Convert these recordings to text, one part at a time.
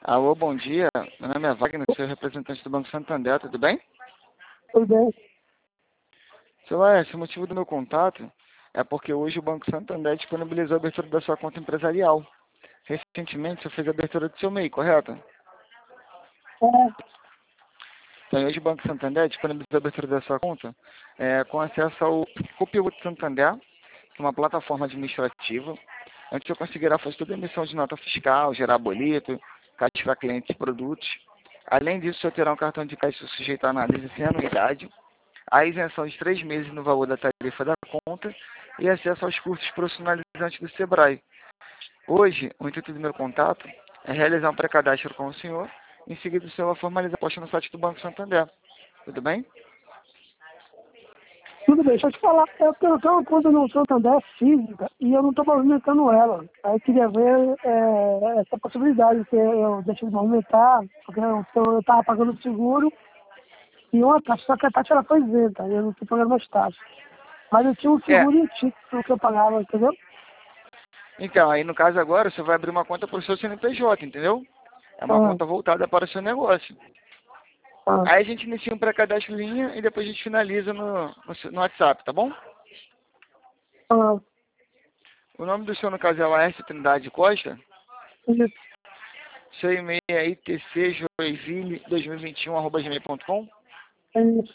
Alô, bom dia. Meu nome é Wagner, sou representante do Banco Santander, tudo bem? Tudo bem. Seu Laércio, o motivo do meu contato é porque hoje o Banco Santander disponibilizou a abertura da sua conta empresarial. Recentemente, você fez a abertura do seu MEI, correto? É, Então, hoje o Banco Santander disponibilizou a abertura da sua conta com acesso ao Copiloto Santander, que é uma plataforma administrativa, onde você conseguirá fazer toda a emissão de nota fiscal, gerar boleto, cadastrar clientes e produtos. Além disso, você terá um cartão de crédito sujeito à análise sem anuidade, a isenção de 3 meses no valor da tarifa da conta e acesso aos cursos profissionalizantes do Sebrae. Hoje, o intuito do meu contato é realizar um pré-cadastro com o senhor, em seguida o senhor vai formalizar a posta no site do Banco Santander. Tudo bem? tudo bem. Deixa eu te falar. Eu tenho uma conta no Santander física e eu não estou movimentando ela. Aí eu queria ver essa possibilidade, que eu deixo de movimentar, porque eu estava pagando seguro e uma taxa, só que a taxa ela foi isenta, eu não estou pagando mais taxa. Mas eu tinha um seguro e um título que eu pagava, entendeu? Então, aí no caso agora, você vai abrir uma conta para o seu CNPJ, entendeu? É uma Ah, conta voltada para o seu negócio. ah, Aí a gente inicia um pré-cadastro em linha e depois a gente finaliza no WhatsApp, tá bom? ah, O nome do seu, no caso, é Laércio Trindade Costa. isso, Seu e-mail é itcjoinville2021@gmail.com. isso.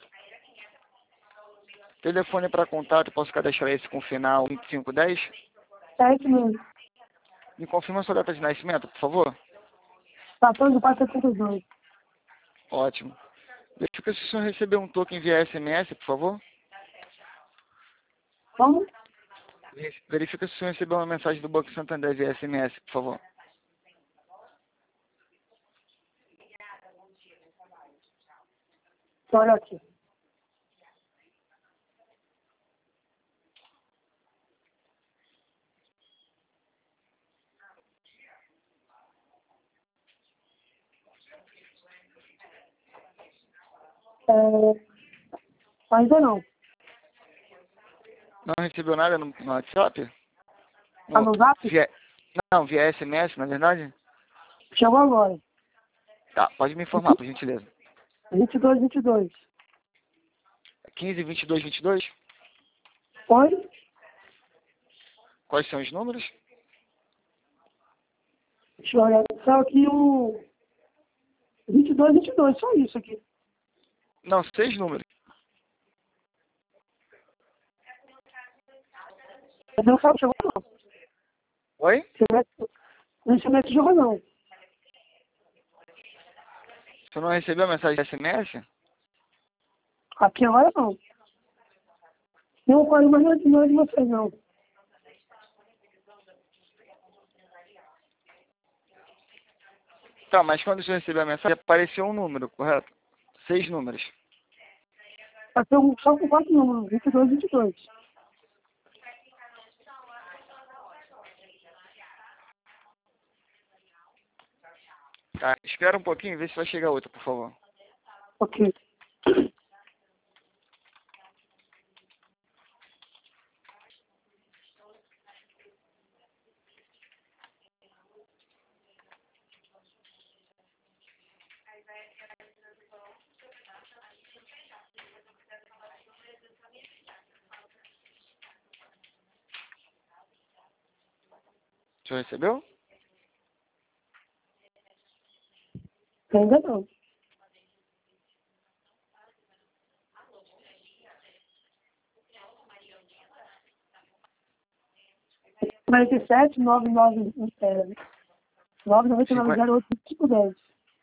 Telefone para contato, posso cadastrar esse com o final 2510. É isso mesmo. Me confirma sua data de nascimento, por favor. 14.472. Ótimo. Verifica se o senhor recebeu um token via SMS, por favor. Como? Verifica se o senhor recebeu uma mensagem do Banco Santander via SMS, por favor. Olha aqui. Ainda não. Não recebeu nada no WhatsApp? Tá no Zap? Via, não, via SMS, na verdade? Chegou agora. Tá, pode me informar, por gentileza. 22. 152222? Oi? Quais são os números? Deixa eu olhar. Só aqui o 22, só isso aqui. Não, 6 números. Não sabe, chegou não. Oi? Não chegou não. Você não recebeu a mensagem de SMS? Aqui agora não. Não corre mais não é de vocês não. Tá, mas quando você recebeu a mensagem, apareceu um número, correto? 6 números. Aqui só com 4 números. 22. Tá, espera um pouquinho e vê se vai chegar outra, por favor. Ok. O senhor recebeu? Ainda não. Quarenta e sete, 99908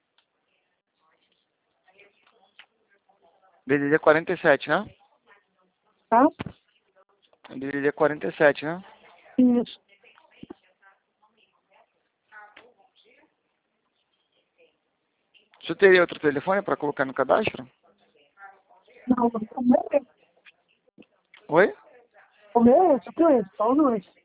DDD 47, né? Tá? DDD 47, né? Isso. O senhor teria outro telefone para colocar no cadastro? Não, o meu é esse. Oi? O meu é esse, eu tenho esse, só não esse.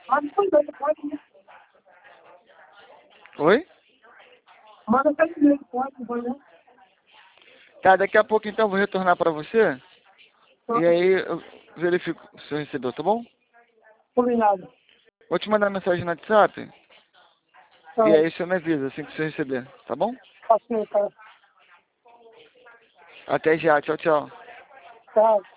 Manda também, pode. Oi? Manda também, pode, né? Tá, daqui a pouco então eu vou retornar para você. E aí eu verifico se você recebeu, tá bom? Combinado. Vou te mandar mensagem no WhatsApp. Tá, E aí você me avisa assim que você receber, tá bom? assim, tá. Até já, tchau, tchau. Tá.